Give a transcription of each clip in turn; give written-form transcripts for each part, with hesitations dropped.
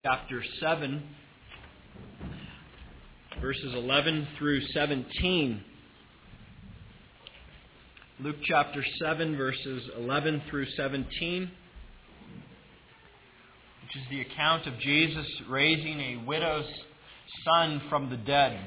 Chapter 7, verses 11 through 17. Luke chapter 7, verses 11 through 17, which is the account of Jesus raising a widow's son from the dead.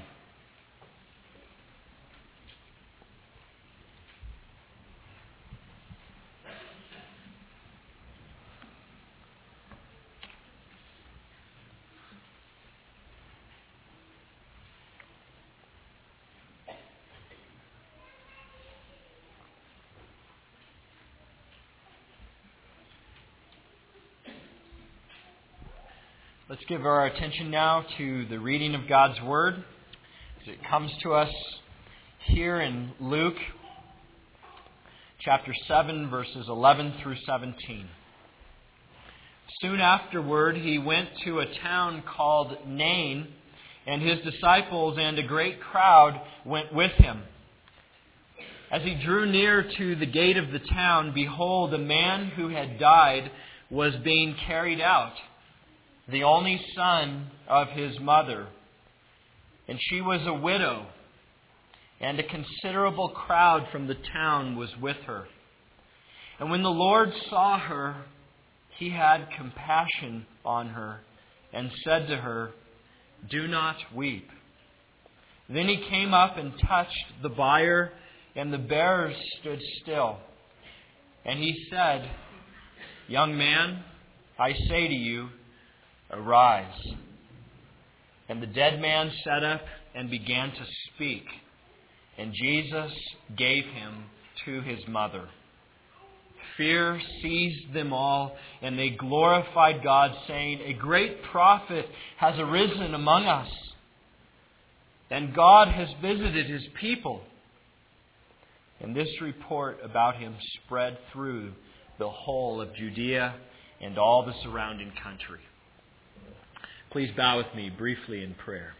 Let's give our attention now to the reading of God's Word as it comes to us here in Luke chapter 7, verses 11 through 17. Soon afterward, he went to a town called Nain, and his disciples and a great crowd went with him. As he drew near to the gate of the town, behold, a man who had died was being carried out, the only son of his mother. And she was a widow, and a considerable crowd from the town was with her. And when the Lord saw her, he had compassion on her, and said to her, "Do not weep." Then he came up and touched the bier, and the bearers stood still. And he said, "Young man, I say to you, arise." And the dead man sat up and began to speak. And Jesus gave him to his mother. Fear seized them all, and they glorified God, saying, "A great prophet has arisen among us, and God has visited his people." And this report about him spread through the whole of Judea and all the surrounding country. Please bow with me briefly in prayer.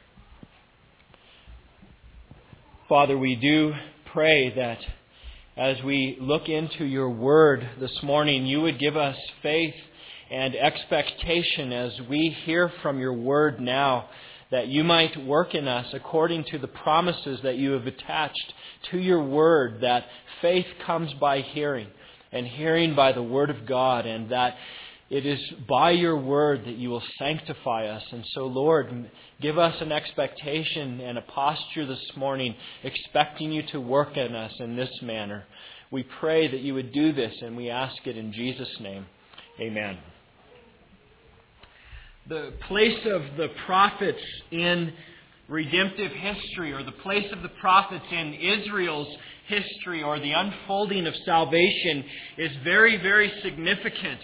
Father, we do pray that as we look into your Word this morning, you would give us faith and expectation as we hear from your Word now, that you might work in us according to the promises that you have attached to your Word, that faith comes by hearing, and hearing by the Word of God, and that it is by your Word that you will sanctify us. And so, Lord, give us an expectation and a posture this morning, expecting you to work in us in this manner. We pray that you would do this, and we ask it in Jesus' name. Amen. The place of the prophets in redemptive history, or the place of the prophets in Israel's history, or the unfolding of salvation, is very, very significant.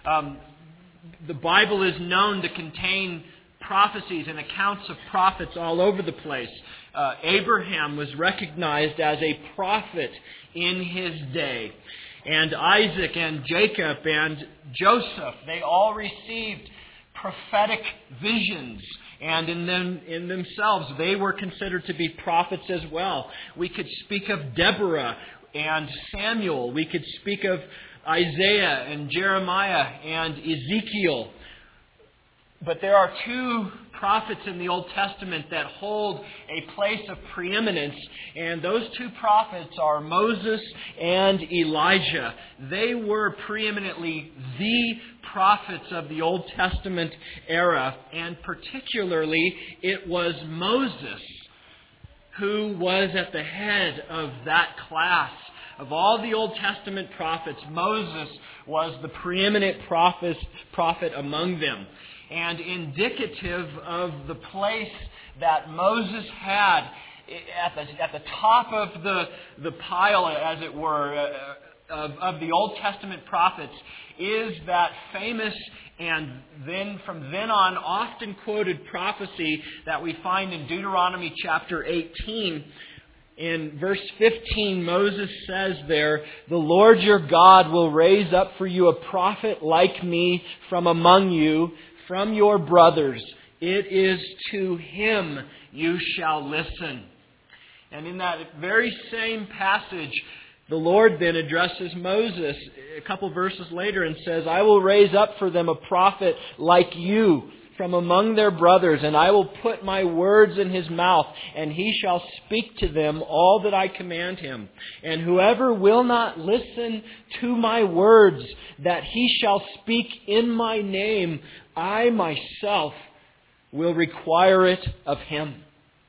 The Bible is known to contain prophecies and accounts of prophets all over the place. Abraham was recognized as a prophet in his day. And Isaac and Jacob and Joseph, they all received prophetic visions. And in themselves, they were considered to be prophets as well. We could speak of Deborah and Samuel. We could speak of Isaiah and Jeremiah and Ezekiel. But there are two prophets in the Old Testament that hold a place of preeminence, and those two prophets are Moses and Elijah. They were preeminently the prophets of the Old Testament era, and particularly it was Moses who was at the head of that class. Of all the Old Testament prophets, Moses was the preeminent prophet among them. And indicative of the place that Moses had at the top of the pile, as it were, of the Old Testament prophets, is that famous and then from then on often quoted prophecy that we find in Deuteronomy chapter 18. In verse 15, Moses says there, "The Lord your God will raise up for you a prophet like me from among you, from your brothers. It is to him you shall listen." And in that very same passage, the Lord then addresses Moses a couple verses later and says, "I will raise up for them a prophet like you from among their brothers, and I will put my words in his mouth, and he shall speak to them all that I command him. And whoever will not listen to my words that he shall speak in my name, I myself will require it of him."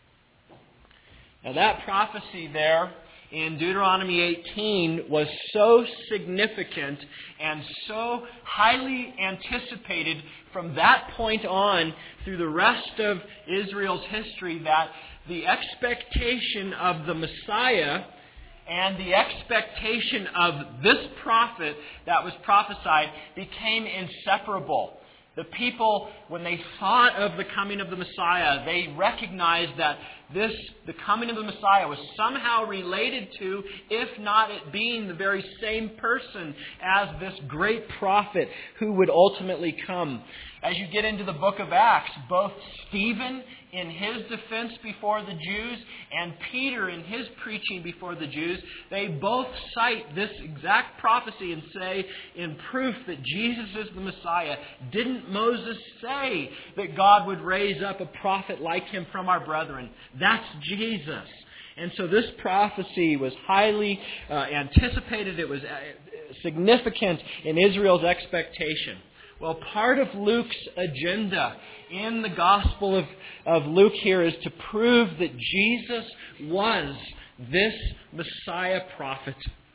Now that prophecy there in Deuteronomy 18 was so significant and so highly anticipated from that point on through the rest of Israel's history that the expectation of the Messiah and the expectation of this prophet that was prophesied became inseparable. The people, when they thought of the coming of the Messiah, they recognized that the coming of the Messiah was somehow related to, if not it being the very same person as this great prophet who would ultimately come. As you get into the book of Acts, both Stephen in his defense before the Jews and Peter in his preaching before the Jews, they both cite this exact prophecy and say, in proof that Jesus is the Messiah, didn't Moses say that God would raise up a prophet like him from our brethren? That's Jesus. And so this prophecy was highly anticipated. It was significant in Israel's expectation. Well, part of Luke's agenda in the Gospel of Luke here is to prove that Jesus was this Messiah prophet.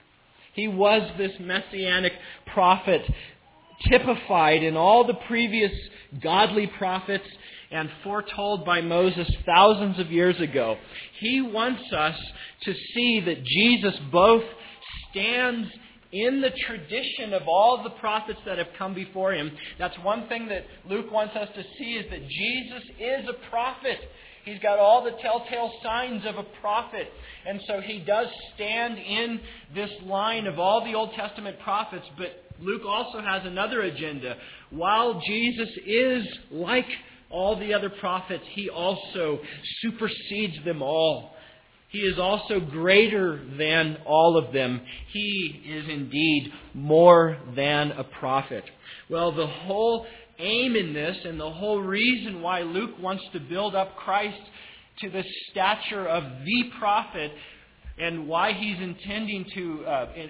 He was this messianic prophet typified in all the previous godly prophets and foretold by Moses thousands of years ago. He wants us to see that Jesus both stands in the tradition of all the prophets that have come before him. That's one thing that Luke wants us to see, is that Jesus is a prophet. He's got all the telltale signs of a prophet. And so he does stand in this line of all the Old Testament prophets. But Luke also has another agenda. While Jesus is like all the other prophets, he also supersedes them all. He is also greater than all of them. He is indeed more than a prophet. Well, the whole aim in this and the whole reason why Luke wants to build up Christ to the stature of the prophet and why he's intending to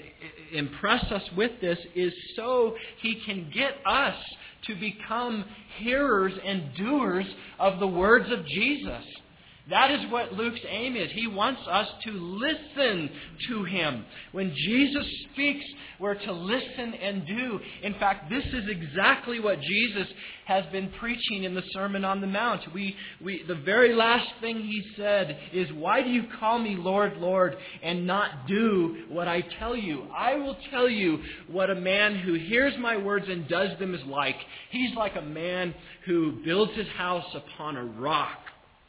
impress us with this is so he can get us to become hearers and doers of the words of Jesus. That is what Luke's aim is. He wants us to listen to him. When Jesus speaks, we're to listen and do. In fact, this is exactly what Jesus has been preaching in the Sermon on the Mount. The very last thing he said is, "Why do you call me Lord, Lord, and not do what I tell you? I will tell you what a man who hears my words and does them is like. He's like a man who builds his house upon a rock."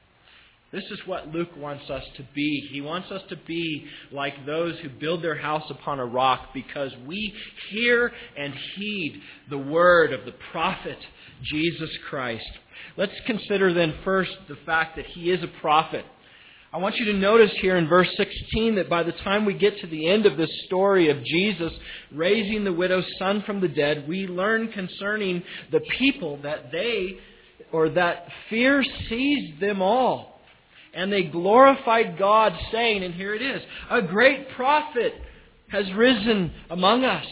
This is what Luke wants us to be. He wants us to be like those who build their house upon a rock, because we hear and heed the word of the prophet, Jesus Christ. Let's consider then first the fact that he is a prophet. I want you to notice here in verse 16 that by the time we get to the end of this story of Jesus raising the widow's son from the dead, we learn concerning the people that that fear seized them all. And they glorified God, saying, and here it is, "A great prophet has risen among us,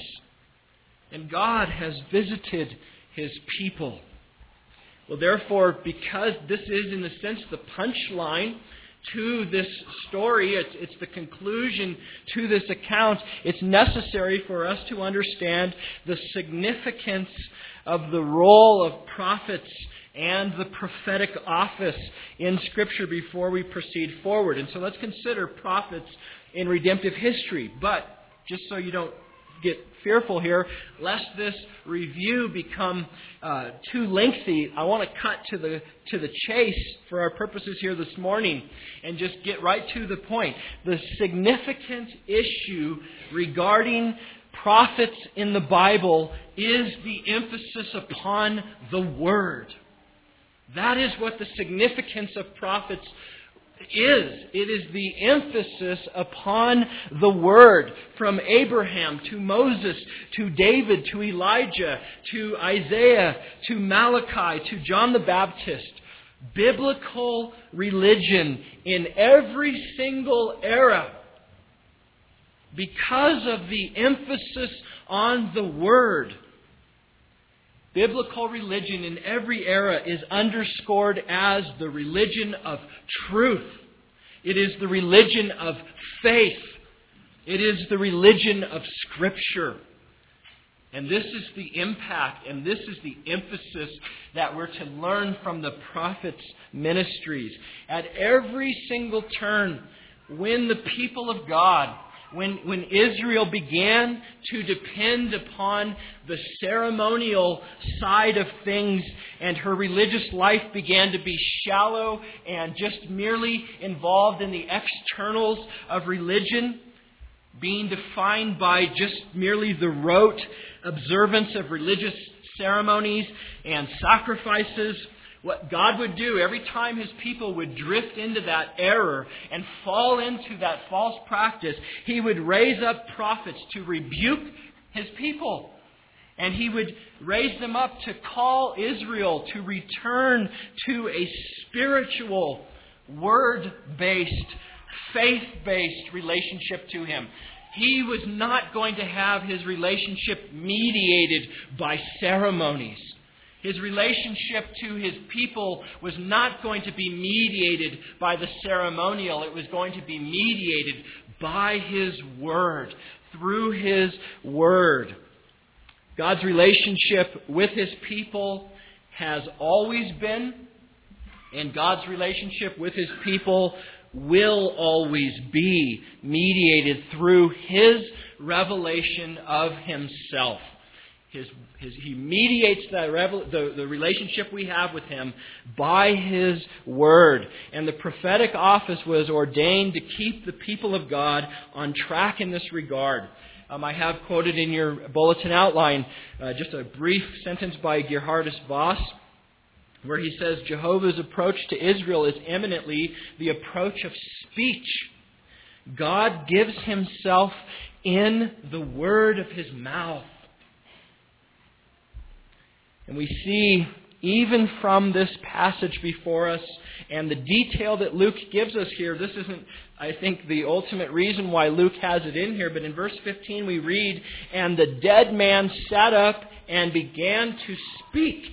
and God has visited his people." Well, therefore, because this is, in a sense, the punchline to this story, it's the conclusion to this account, it's necessary for us to understand the significance of the role of prophets and the prophetic office in Scripture before we proceed forward. And so let's consider prophets in redemptive history. But just so you don't get fearful here, lest this review become too lengthy, I want to cut to the chase for our purposes here this morning and just get right to the point. The significant issue regarding prophets in the Bible is the emphasis upon the Word. That is what the significance of prophets It is the emphasis upon the Word. From Abraham to Moses to David to Elijah to Isaiah to Malachi to John the Baptist. Biblical religion in every single era, because of the emphasis on the Word. Biblical religion in every era is underscored as the religion of truth. It is the religion of faith. It is the religion of Scripture. And this is the impact and this is the emphasis that we're to learn from the prophets' ministries. At every single turn, when the people of God, when Israel began to depend upon the ceremonial side of things and her religious life began to be shallow and just merely involved in the externals of religion, being defined by just merely the rote observance of religious ceremonies and sacrifices, what God would do every time His people would drift into that error and fall into that false practice, He would raise up prophets to rebuke His people. And He would raise them up to call Israel to return to a spiritual, word-based, faith-based relationship to Him. He was not going to have His relationship mediated by ceremonies. His relationship to His people was not going to be mediated by the ceremonial. It was going to be mediated by His Word, through His Word. God's relationship with His people has always been, and God's relationship with His people will always be mediated through His revelation of Himself. He mediates the relationship we have with Him by His Word. And the prophetic office was ordained to keep the people of God on track in this regard. I have quoted in your bulletin outline just a brief sentence by Gerhardus Voss, where he says, Jehovah's approach to Israel is eminently the approach of speech. God gives Himself in the word of His mouth. And we see, even from this passage before us, and the detail that Luke gives us here, this isn't, I think, the ultimate reason why Luke has it in here, but in verse 15 we read, and the dead man sat up and began to speak.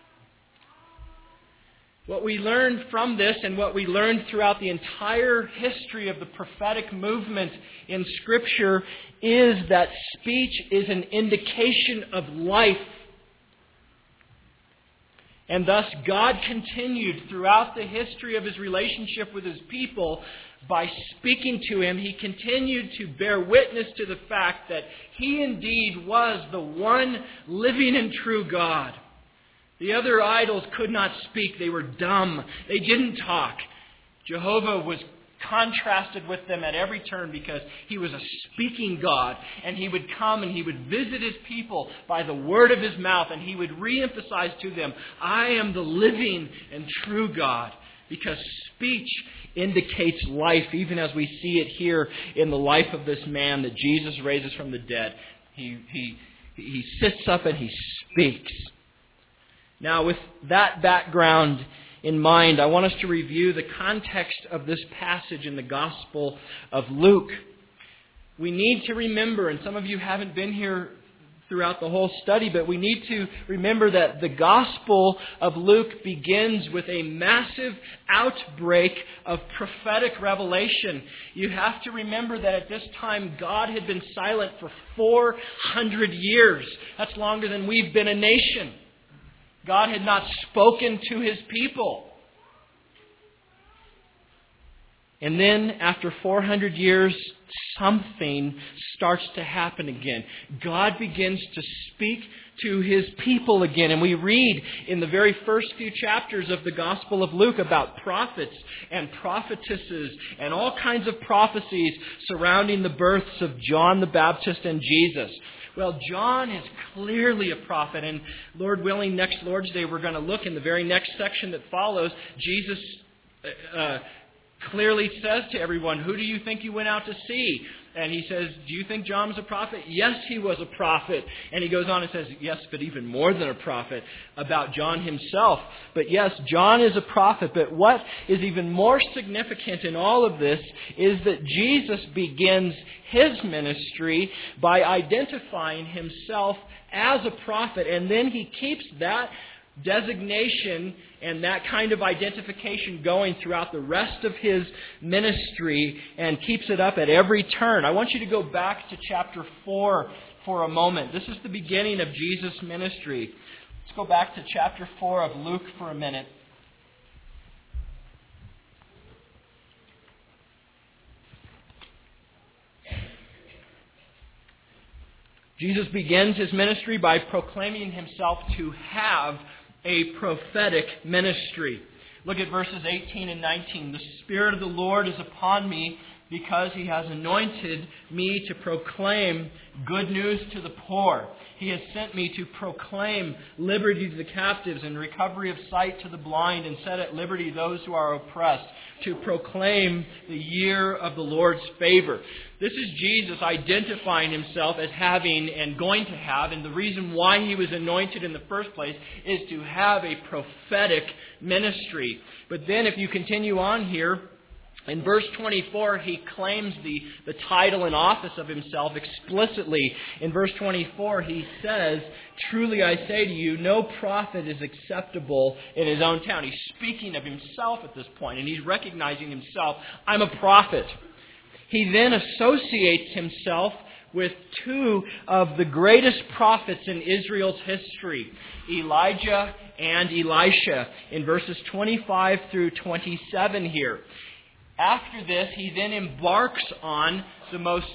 What we learn from this and what we learn throughout the entire history of the prophetic movement in Scripture is that speech is an indication of life. And thus God continued throughout the history of His relationship with His people by speaking to Him. He continued to bear witness to the fact that He indeed was the one living and true God. The other idols could not speak. They were dumb. They didn't talk. Jehovah was contrasted with them at every turn because He was a speaking God, and He would come and He would visit His people by the word of His mouth, and He would reemphasize to them, I am the living and true God, because speech indicates life, even as we see it here in the life of this man that Jesus raises from the dead. He sits up and He speaks. Now, with that background in mind, I want us to review the context of this passage in the Gospel of Luke. We need to remember, and some of you haven't been here throughout the whole study, but we need to remember that the Gospel of Luke begins with a massive outbreak of prophetic revelation. You have to remember that at this time God had been silent for 400 years. That's longer than we've been a nation. God had not spoken to His people. And then, after 400 years, something starts to happen again. God begins to speak to His people again. And we read in the very first few chapters of the Gospel of Luke about prophets and prophetesses and all kinds of prophecies surrounding the births of John the Baptist and Jesus. Well, John is clearly a prophet, and Lord willing, next Lord's Day we're going to look in the very next section that follows. Jesus clearly says to everyone, who do you think you went out to see? And he says, do you think John was a prophet? Yes, he was a prophet. And he goes on and says, yes, but even more than a prophet, about John himself. But yes, John is a prophet. But what is even more significant in all of this is that Jesus begins his ministry by identifying himself as a prophet. And then he keeps that designation and that kind of identification going throughout the rest of his ministry and keeps it up at every turn. I want you to go back to chapter 4 for a moment. This is the beginning of Jesus' ministry. Let's go back to chapter 4 of Luke for a minute. Jesus begins his ministry by proclaiming himself to have a prophetic ministry. Look at verses 18 and 19. The Spirit of the Lord is upon me because he has anointed me to proclaim good news to the poor. He has sent me to proclaim liberty to the captives and recovery of sight to the blind and set at liberty those who are oppressed, to proclaim the year of the Lord's favor. This is Jesus identifying himself as having and going to have, and the reason why he was anointed in the first place is to have a prophetic ministry. But then if you continue on here, in verse 24, he claims the title and office of himself explicitly. In verse 24, he says, truly I say to you, no prophet is acceptable in his own town. He's speaking of himself at this point, and he's recognizing himself. I'm a prophet. He then associates himself with two of the greatest prophets in Israel's history, Elijah and Elisha, in verses 25 through 27 here. After this, he then embarks on the most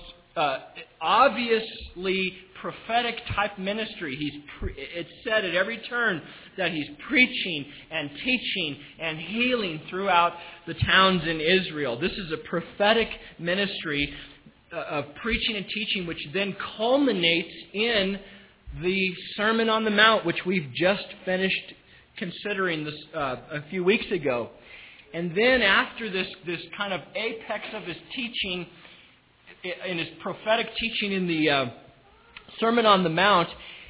obviously prophetic type ministry. It's said at every turn that he's preaching and teaching and healing throughout the towns in Israel. This is a prophetic ministry of preaching and teaching, which then culminates in the Sermon on the Mount, which we've just finished considering this a few weeks ago. And then after this kind of apex of his teaching, in his prophetic teaching in the Sermon on the Mount,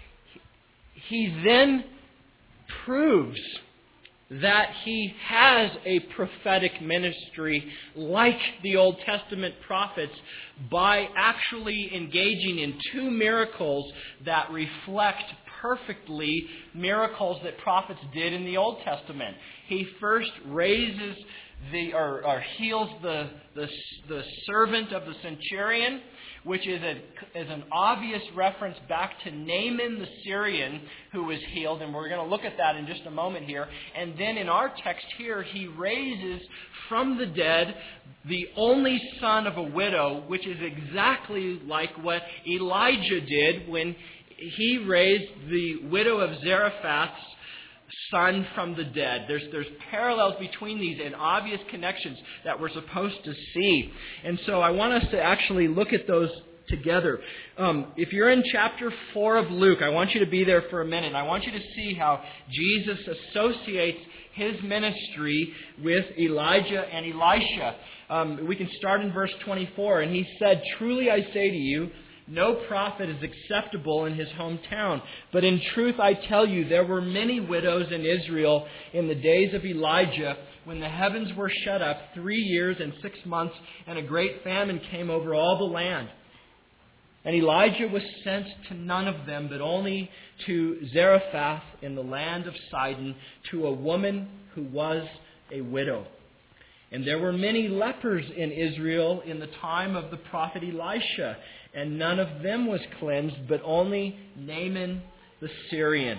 he then proves that he has a prophetic ministry like the Old Testament prophets by actually engaging in two miracles that reflect perfectly miracles that prophets did in the Old Testament. He first raises or heals the servant of the centurion, which is an obvious reference back to Naaman the Syrian who was healed, and we're going to look at that in just a moment here. And then in our text here, he raises from the dead the only son of a widow, which is exactly like what Elijah did when he raised the widow of Zarephath's son from the dead. There's parallels between these and obvious connections that we're supposed to see. And so I want us to actually look at those together. If you're in chapter 4 of Luke, I want you to be there for a minute. I want you to see how Jesus associates his ministry with Elijah and Elisha. We can start in verse 24. And he said, truly I say to you, no prophet is acceptable in his hometown. But in truth I tell you, there were many widows in Israel in the days of Elijah, when the heavens were shut up 3 years and 6 months, and a great famine came over all the land. And Elijah was sent to none of them, but only to Zarephath in the land of Sidon, to a woman who was a widow. And there were many lepers in Israel in the time of the prophet Elisha, and none of them was cleansed, but only Naaman the Syrian.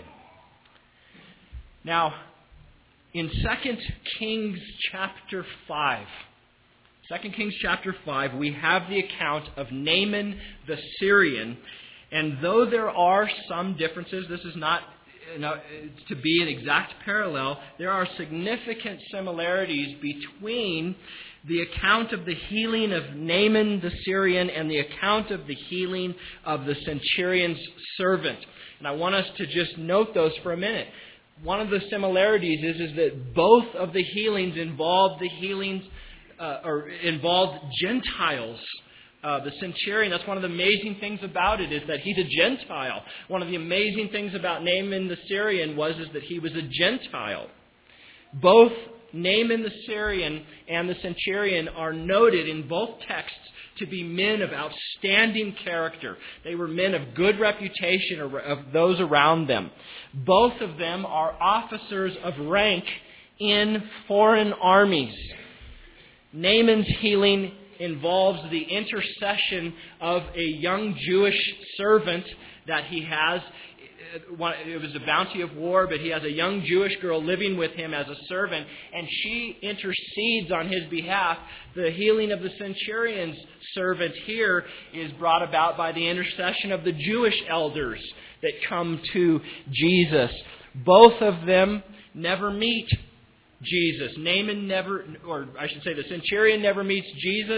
Now, in 2 Kings chapter 5, 2 Kings chapter 5, we have the account of Naaman the Syrian. And though there are some differences, this is not to be an exact parallel, there are significant similarities between the account of the healing of Naaman the Syrian and the account of the healing of the centurion's servant. And I want us to just note those for a minute. One of the similarities is that both of the healings involved the healings or involved Gentiles. The centurion, that's one of the amazing things about it, is that he's a Gentile. One of the amazing things about Naaman the Syrian is that he was a Gentile. Both Naaman the Syrian and the centurion are noted in both texts to be men of outstanding character. They were men of good reputation of those around them. Both of them are officers of rank in foreign armies. Naaman's healing involves the intercession of a young Jewish servant that he has. It was a bounty of war, but he has a young Jewish girl living with him as a servant, and she intercedes on his behalf. The healing of the centurion's servant here is brought about by the intercession of the Jewish elders that come to Jesus. Both of them never meet Jesus. Naaman never, or I should say the centurion never meets Jesus.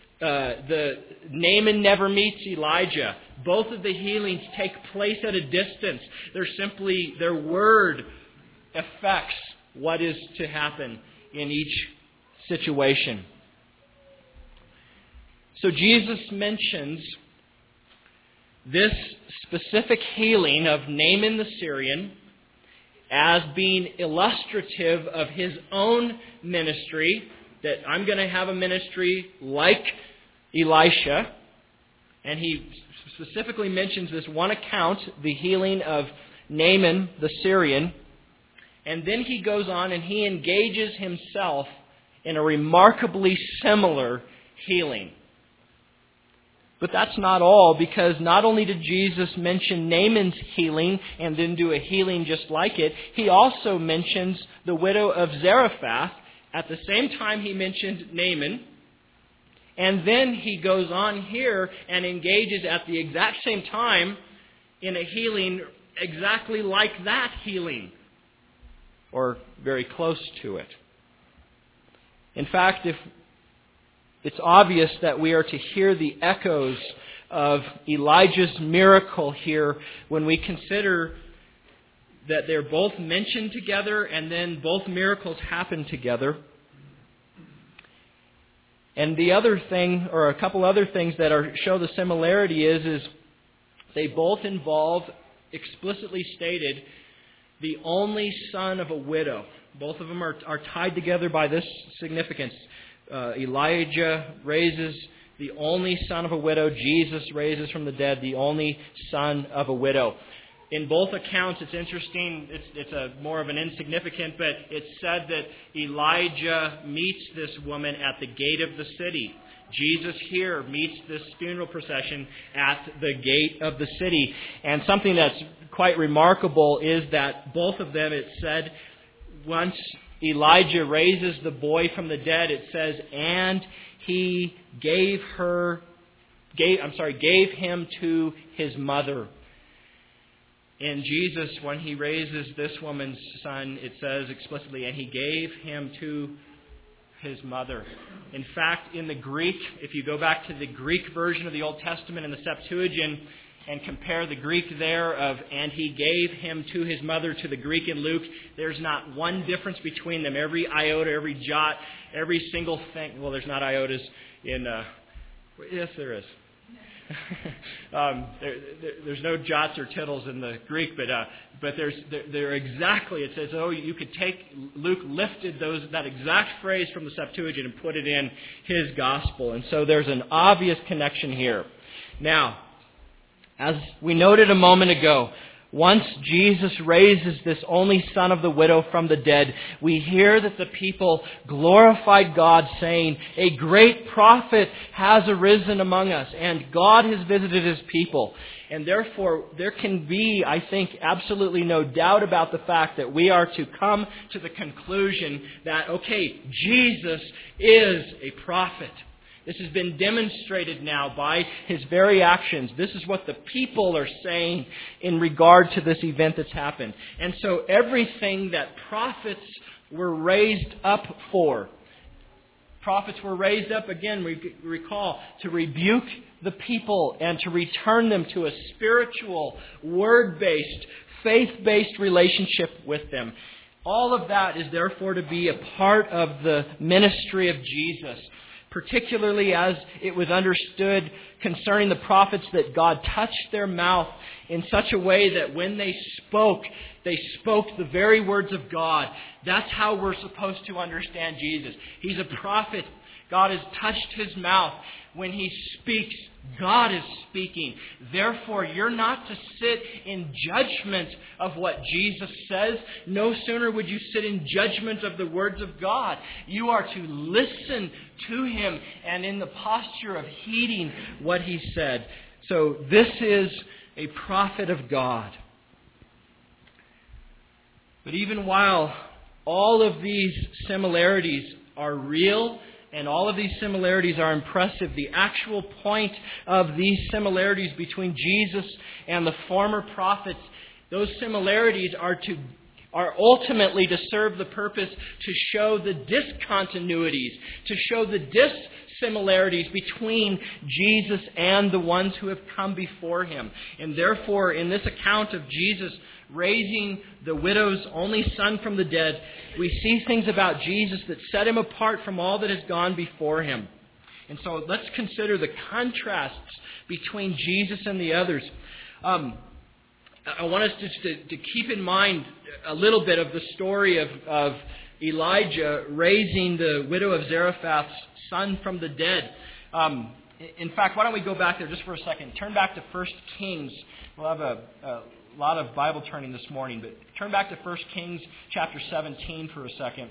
Naaman never meets Elijah. Both of the healings take place at a distance. Their word affects what is to happen in each situation. So Jesus mentions this specific healing of Naaman the Syrian as being illustrative of his own ministry, that I'm going to have a ministry like Elisha. And he specifically mentions this one account, the healing of Naaman the Syrian. And then he goes on and he engages himself in a remarkably similar healing. But that's not all, because not only did Jesus mention Naaman's healing and then do a healing just like it, he also mentions the widow of Zarephath. At the same time he mentioned Naaman. And then he goes on here and engages at the exact same time in a healing exactly like that healing, or very close to it. In fact, it's obvious that we are to hear the echoes of Elijah's miracle here when we consider that they're both mentioned together and then both miracles happen together. And the other thing, or a couple other things that show the similarity is they both involve, explicitly stated, the only son of a widow. Both of them are tied together by this significance. Elijah raises the only son of a widow. Jesus raises from the dead the only son of a widow. In both accounts, it's interesting. It's a more of an insignificant, but it's said that Elijah meets this woman at the gate of the city. Jesus here meets this funeral procession at the gate of the city. And something that's quite remarkable is that both of them, it said, once Elijah raises the boy from the dead, it says, and he gave him to his mother. In Jesus, when he raises this woman's son, it says explicitly, and he gave him to his mother. In fact, in the Greek, if you go back to the Greek version of the Old Testament in the Septuagint and compare the Greek there of, and he gave him to his mother, to the Greek in Luke, there's not one difference between them. Every iota, every jot, every single thing. Well, there's not iotas in... yes, there is. There's no jots or tittles in the Greek, but they're exactly. It says, you could take. Luke lifted that exact phrase from the Septuagint and put it in his gospel, and so there's an obvious connection here. Now, as we noted a moment ago, once Jesus raises this only son of the widow from the dead, we hear that the people glorified God, saying, a great prophet has arisen among us, and God has visited His people. And therefore, there can be, I think, absolutely no doubt about the fact that we are to come to the conclusion that, okay, Jesus is a prophet. This has been demonstrated now by His very actions. This is what the people are saying in regard to this event that's happened. And so everything that prophets were raised up for, prophets were raised up, again, we recall, to rebuke the people and to return them to a spiritual, word-based, faith-based relationship with them. All of that is therefore to be a part of the ministry of Jesus, particularly as it was understood concerning the prophets that God touched their mouth in such a way that when they spoke the very words of God. That's how we're supposed to understand Jesus. He's a prophet. God has touched His mouth. When He speaks, God is speaking. Therefore, you're not to sit in judgment of what Jesus says. No sooner would you sit in judgment of the words of God. You are to listen to Him and in the posture of heeding what He said. So this is a prophet of God. But even while all of these similarities are real and all of these similarities are impressive, the actual point of these similarities between Jesus and the former prophets, those similarities are ultimately to serve the purpose to show the discontinuities, to show the dissimilarities between Jesus and the ones who have come before Him. And therefore, in this account of Jesus raising the widow's only son from the dead, we see things about Jesus that set Him apart from all that has gone before Him. And so let's consider the contrasts between Jesus and the others. I want us to keep in mind a little bit of the story of Elijah raising the widow of Zarephath's son from the dead. In fact, why don't we go back there just for a second. Turn back to 1 Kings. We'll have a lot of Bible turning this morning, but turn back to 1 Kings chapter 17 for a second.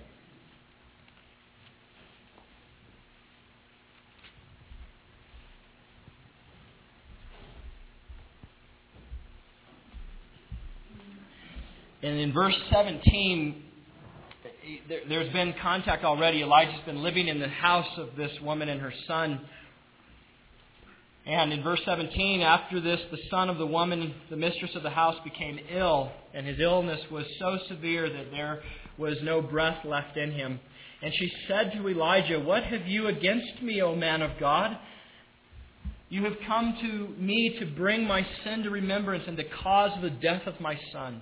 And in verse 17, there's been contact already. Elijah's been living in the house of this woman and her son. And in verse 17, after this, the son of the woman, the mistress of the house, became ill. And his illness was so severe that there was no breath left in him. And she said to Elijah, "What have you against me, O man of God? You have come to me to bring my sin to remembrance and to cause the death of my son."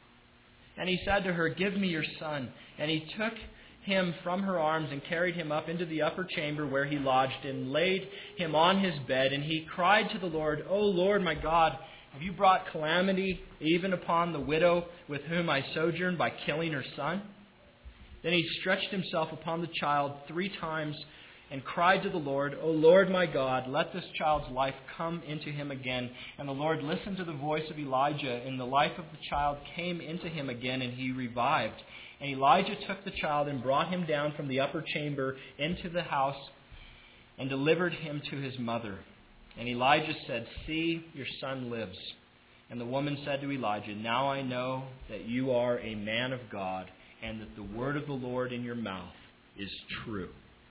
And he said to her, "Give me your son." And he took him from her arms and carried him up into the upper chamber where he lodged and laid him on his bed. And he cried to the Lord, "O Lord my God, have you brought calamity even upon the widow with whom I sojourned by killing her son?" Then he stretched himself upon the child 3 times and cried to the Lord, "O Lord my God, let this child's life come into him again." And the Lord listened to the voice of Elijah, and the life of the child came into him again, and he revived. And Elijah took the child and brought him down from the upper chamber into the house and delivered him to his mother. And Elijah said, "See, your son lives." And the woman said to Elijah, "Now I know that you are a man of God, and that the word of the Lord in your mouth is true."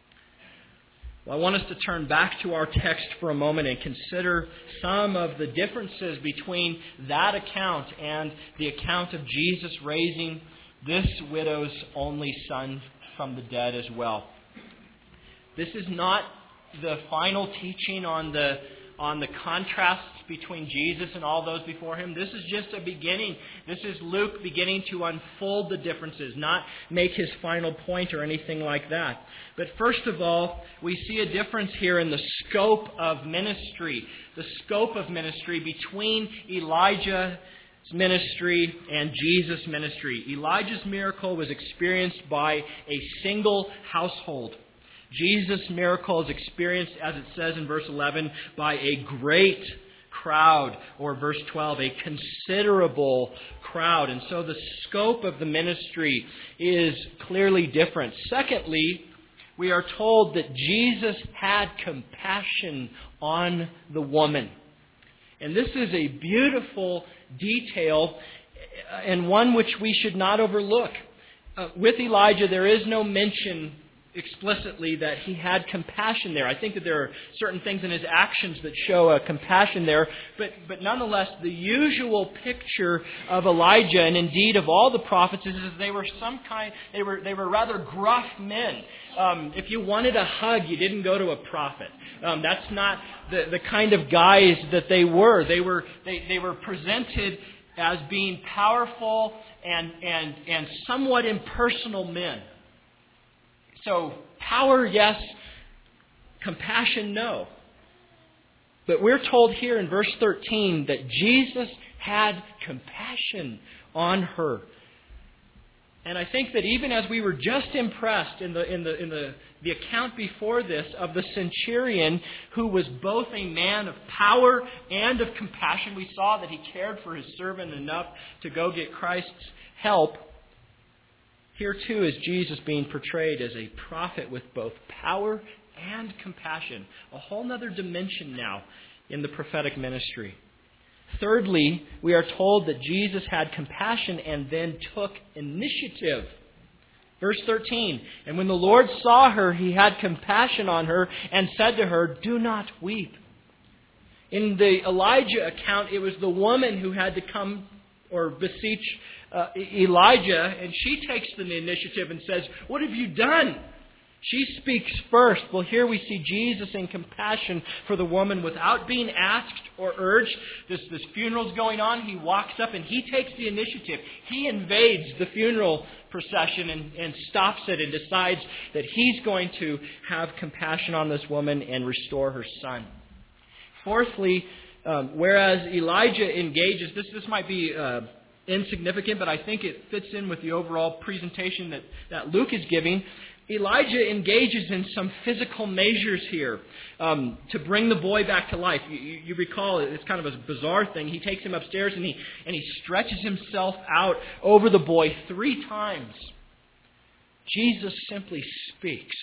Well, I want us to turn back to our text for a moment and consider some of the differences between that account and the account of Jesus raising this widow's only son from the dead as well. This is not the final teaching on the contrasts between Jesus and all those before him. This is just a beginning. This is Luke beginning to unfold the differences, not make his final point or anything like that. But first of all, we see a difference here in the scope of ministry. The scope of ministry between Elijah's ministry and Jesus' ministry. Elijah's miracle was experienced by a single household. Jesus' miracle is experienced, as it says in verse 11, by a great crowd, or verse 12, a considerable crowd. And so the scope of the ministry is clearly different. Secondly, we are told that Jesus had compassion on the woman. And this is a beautiful detail and one which we should not overlook. With Elijah, there is no mention explicitly that he had compassion there. I think that there are certain things in his actions that show a compassion there, but nonetheless, the usual picture of Elijah, and indeed of all the prophets, is they were they were rather gruff men. If you wanted a hug, you didn't go to a prophet. That's not the kind of guys that they were. They were presented as being powerful and somewhat impersonal men. So power, yes. Compassion, no. But we're told here in verse 13 that Jesus had compassion on her. And I think that even as we were just impressed in the account before this of the centurion who was both a man of power and of compassion, we saw that he cared for his servant enough to go get Christ's help. Here too is Jesus being portrayed as a prophet with both power and compassion. A whole other dimension now in the prophetic ministry. Thirdly, we are told that Jesus had compassion and then took initiative. Verse 13, and when the Lord saw her, he had compassion on her and said to her, "Do not weep." In the Elijah account, it was the woman who had to come or beseech Elijah, and she takes the initiative and says, "What have you done?" She speaks first. Well, here we see Jesus in compassion for the woman without being asked or urged. This funeral's going on. He walks up and he takes the initiative. He invades the funeral procession and stops it and decides that he's going to have compassion on this woman and restore her son. Fourthly, whereas Elijah engages, this might be insignificant, but I think it fits in with the overall presentation that Luke is giving. Elijah engages in some physical measures here to bring the boy back to life. You recall, it's kind of a bizarre thing. He takes him upstairs and he stretches himself out over the boy 3 times. Jesus simply speaks.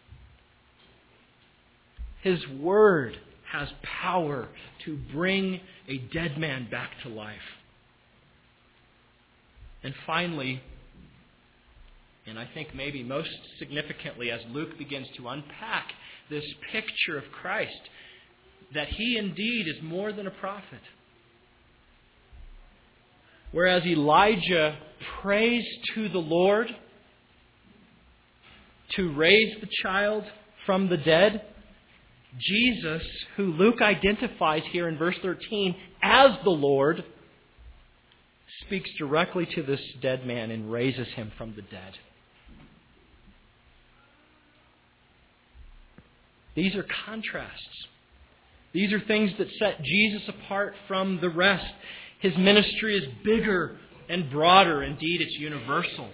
His word has power to bring a dead man back to life. And finally, and I think maybe most significantly as Luke begins to unpack this picture of Christ, that he indeed is more than a prophet. Whereas Elijah prays to the Lord to raise the child from the dead, Jesus, who Luke identifies here in verse 13 as the Lord, speaks directly to this dead man and raises him from the dead. These are contrasts. These are things that set Jesus apart from the rest. His ministry is bigger and broader. Indeed, it's universal.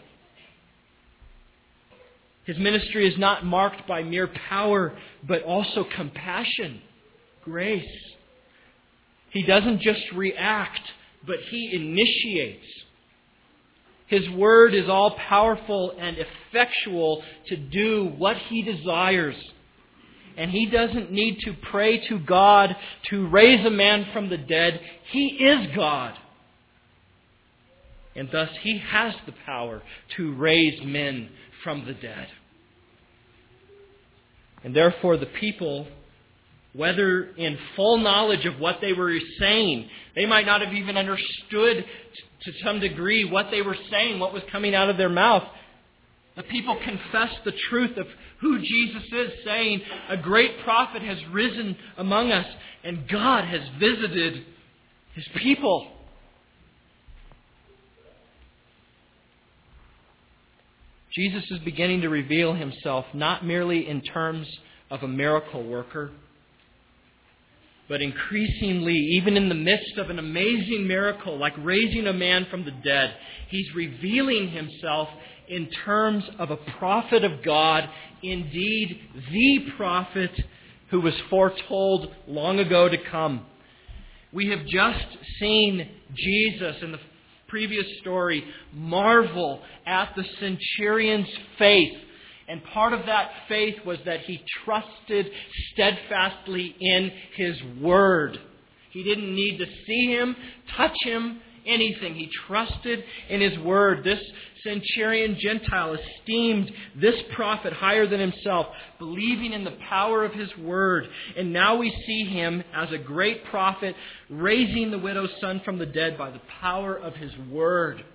His ministry is not marked by mere power, but also compassion, grace. He doesn't just react, but he initiates. His word is all powerful and effectual to do what he desires. And he doesn't need to pray to God to raise a man from the dead. He is God. And thus he has the power to raise men from the dead. And therefore the people, whether in full knowledge of what they were saying, they might not have even understood to some degree what they were saying, what was coming out of their mouth. The people confessed the truth of who Jesus is, saying, "A great prophet has risen among us, and God has visited His people." Jesus is beginning to reveal Himself not merely in terms of a miracle worker, but increasingly, even in the midst of an amazing miracle like raising a man from the dead, He's revealing Himself in terms of a prophet of God, indeed the prophet who was foretold long ago to come. We have just seen Jesus in the previous story marvel at the centurion's faith. And part of that faith was that he trusted steadfastly in His Word. He didn't need to see Him, touch Him, anything. He trusted in His Word. This centurion Gentile esteemed this prophet higher than himself, believing in the power of His Word. And now we see him as a great prophet, raising the widow's son from the dead by the power of His Word.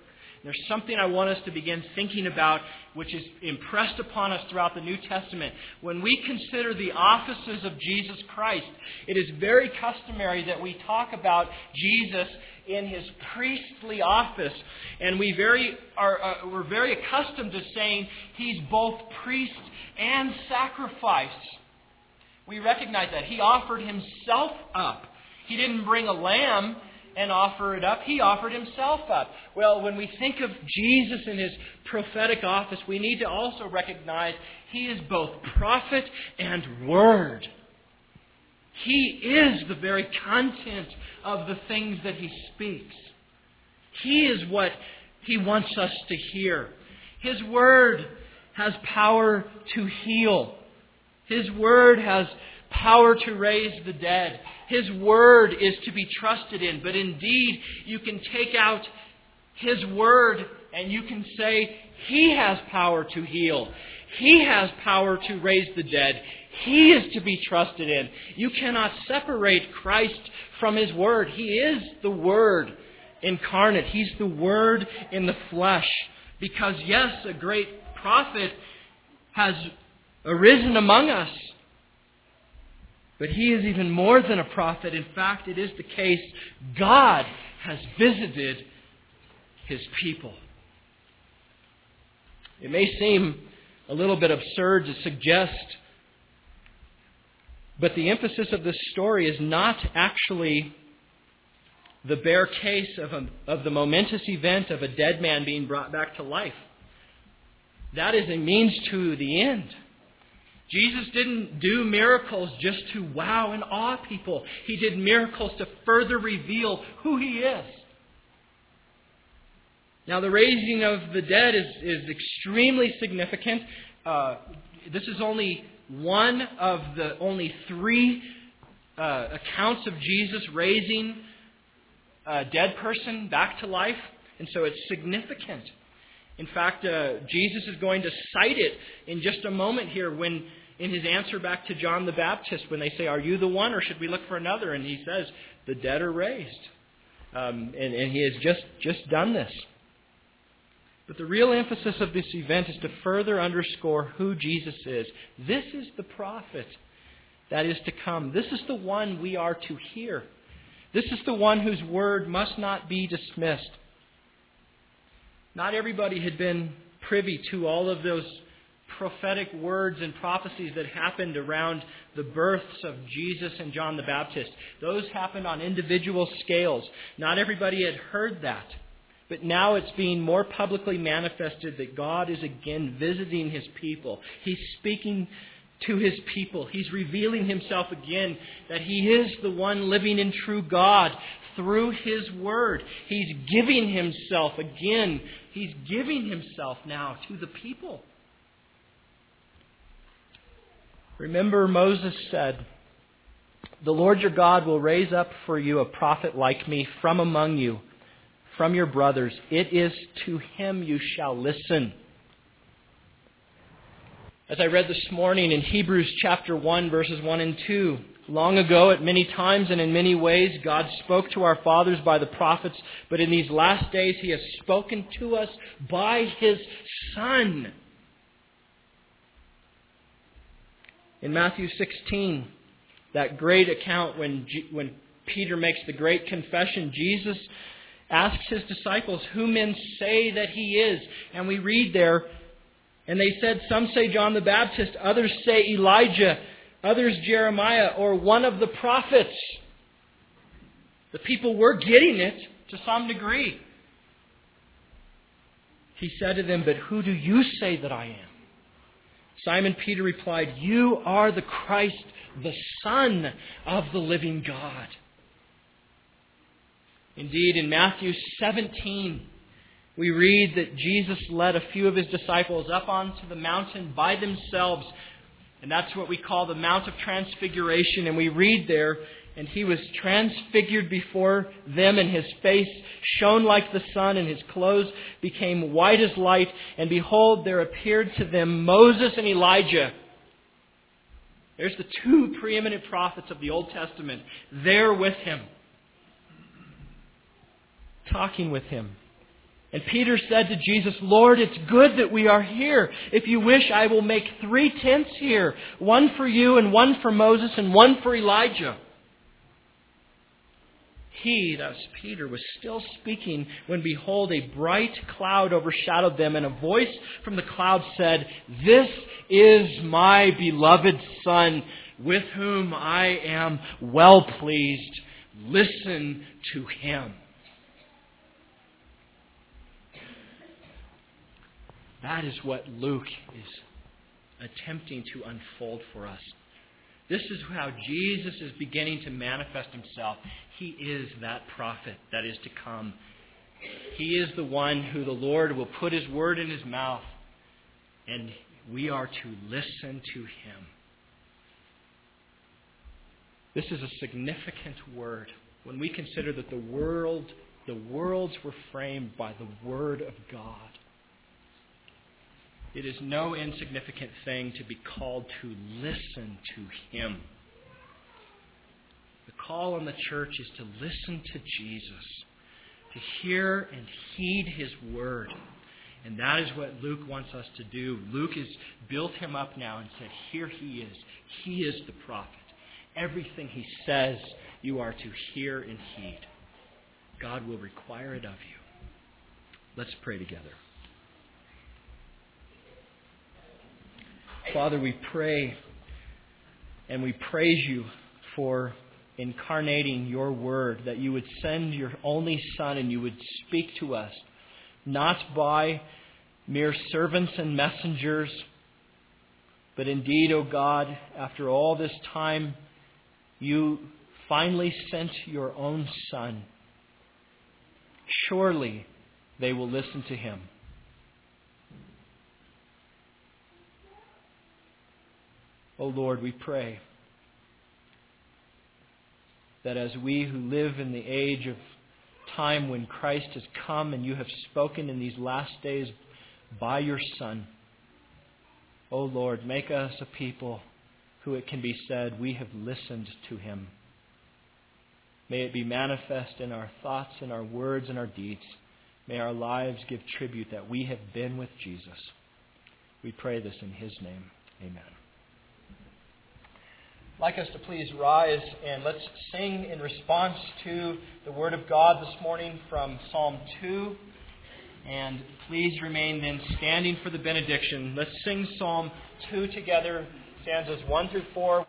There's something I want us to begin thinking about, which is impressed upon us throughout the New Testament. When we consider the offices of Jesus Christ, it is very customary that we talk about Jesus in His priestly office. And we're very accustomed to saying He's both priest and sacrifice. We recognize that. He offered Himself up. He didn't bring a lamb and offer it up. He offered Himself up. Well, when we think of Jesus in His prophetic office, we need to also recognize He is both prophet and Word. He is the very content of the things that He speaks. He is what He wants us to hear. His Word has power to heal. His Word has power to raise the dead. His Word is to be trusted in. But indeed, you can take out His Word and you can say, He has power to heal. He has power to raise the dead. He is to be trusted in. You cannot separate Christ from His Word. He is the Word incarnate. He's the Word in the flesh. Because yes, a great prophet has arisen among us. But He is even more than a prophet. In fact, it is the case, God has visited His people. It may seem a little bit absurd to suggest, but the emphasis of this story is not actually the bare case of the momentous event of a dead man being brought back to life. That is a means to the end. Jesus didn't do miracles just to wow and awe people. He did miracles to further reveal who He is. Now, the raising of the dead is extremely significant. This is only one of the only three accounts of Jesus raising a dead person back to life. And so it's significant. In fact, Jesus is going to cite it in just a moment here when, in His answer back to John the Baptist, when they say, "Are you the one or should we look for another?" And He says, "The dead are raised." And He has just done this. But the real emphasis of this event is to further underscore who Jesus is. This is the prophet that is to come. This is the one we are to hear. This is the one whose word must not be dismissed. Not everybody had been privy to all of those prophetic words and prophecies that happened around the births of Jesus and John the Baptist. Those happened on individual scales. Not everybody had heard that. But now it's being more publicly manifested that God is again visiting His people. He's speaking to His people. He's revealing Himself again, that He is the one living and true God through His Word. He's giving Himself again. He's giving Himself now to the people. Remember, Moses said, "The Lord your God will raise up for you a prophet like me from among you, from your brothers. It is to him you shall listen." As I read this morning in Hebrews chapter 1, verses 1 and 2, long ago, at many times and in many ways, God spoke to our fathers by the prophets, but in these last days He has spoken to us by His Son. In Matthew 16, that great account when Peter makes the great confession, Jesus asks His disciples who men say that He is. And we read there, and they said, "Some say John the Baptist, others say Elijah, others Jeremiah, or one of the prophets." The people were getting it to some degree. He said to them, "But who do you say that I am?" Simon Peter replied, "You are the Christ, the Son of the living God." Indeed, in Matthew 17, we read that Jesus led a few of His disciples up onto the mountain by themselves. And that's what we call the Mount of Transfiguration. And we read there, "And He was transfigured before them, and His face shone like the sun, and His clothes became white as light. And behold, there appeared to them Moses and Elijah." There's the two preeminent prophets of the Old Testament there with Him, talking with Him. And Peter said to Jesus, Lord, it's good that we are here. If you wish, I will make 3 tents here, one for you and one for Moses and one for Elijah. He, that's Peter, was still speaking when behold, a bright cloud overshadowed them, and a voice from the cloud said, This is my beloved Son, with whom I am well pleased. Listen to him. That is what Luke is attempting to unfold for us. This is how Jesus is beginning to manifest himself. He is that prophet that is to come. He is the one who the Lord will put his word in his mouth, and we are to listen to him. This is a significant word when we consider that the worlds were framed by the Word of God. It is no insignificant thing to be called to listen to him. The call on the church is to listen to Jesus, to hear and heed his word. And that is what Luke wants us to do. Luke has built him up now and said, here he is. He is the prophet. Everything he says, you are to hear and heed. God will require it of you. Let's pray together. Father, we pray and we praise you for incarnating your word, that you would send your only Son and you would speak to us, not by mere servants and messengers, but indeed, O God, after all this time, you finally sent your own Son. Surely they will listen to him. O Lord, we pray that as we who live in the age of time when Christ has come and you have spoken in these last days by your Son, O Lord, make us a people who it can be said we have listened to him. May it be manifest in our thoughts and our words and our deeds. May our lives give tribute that we have been with Jesus. We pray this in his name. Amen. I'd like us to please rise and let's sing in response to the Word of God this morning from Psalm 2. And please remain then standing for the benediction. Let's sing Psalm 2 together, stanzas 1 through 4.